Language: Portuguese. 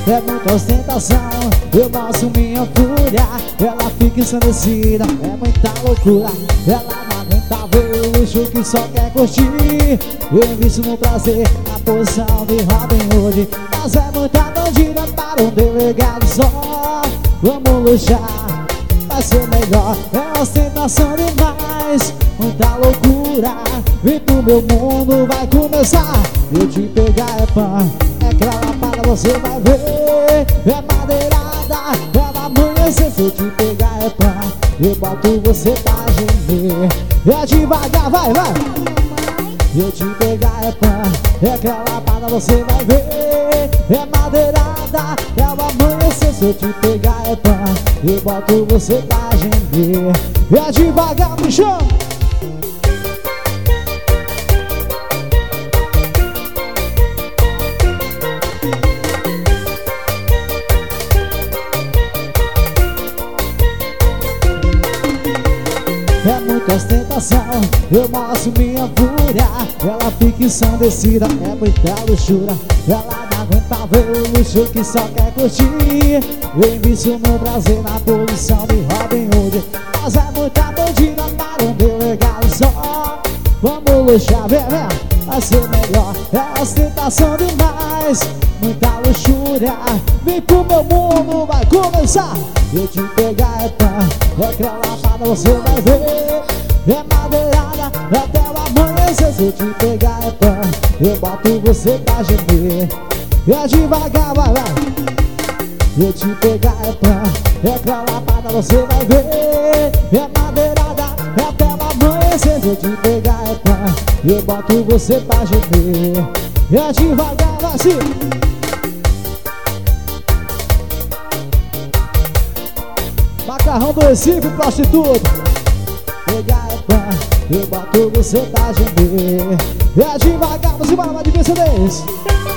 é muita ostentação. Eu mostro minha fúria, ela fica ensandecida, é muita loucura. Ela não aguenta ver o luxo que só quer curtir. Eu invisto no prazer, na posição de Robin Hood. Mas é muita bandida para um delegado só. Vamos luxar, vai ser melhor. É ostentação demais, muita loucura. Vem pro meu mundo, vai começar. Eu te pegar é pã, é cralapada, você vai ver. É madeirada, é amanhecer. Se eu te pegar é pã, eu boto você pra gemer. É devagar, vai, vai. Eu te pegar é pã, é cralapada, você vai ver. É madeirada, é amanhecer. Se eu te pegar é pã, eu boto você pra gemer. É devagar, me chama. É muita ostentação, eu mostro minha fúria. Ela fica ensandecida, é muita luxura. Ela não aguenta ver o luxo que só quer curtir. Eu invisto no prazer, na posição de Robin Hood. Mas é muita bandida para um delegado só. Vamos luxar, vem, vem, vai ser melhor. É ostentação demais, muita luxúria. Vem pro meu mundo, vai começar. Eu te pegar é pã, é cralapada, você vai ver. É madeirada, até o amanhecer. Se eu te pegar é pã, eu boto você pra gemer. É devagar, vai, vai. Eu te pegar é pã, é cralapada, você vai ver. É madeirada, até o amanhecer. Se eu te pegar é pã, eu boto você pra gemer. É devagar, vai sim. Macarrão do Recife, prostituta. Pegar é pã, eu boto você pra gemer. É devagar, você vai, vai de vencer desse.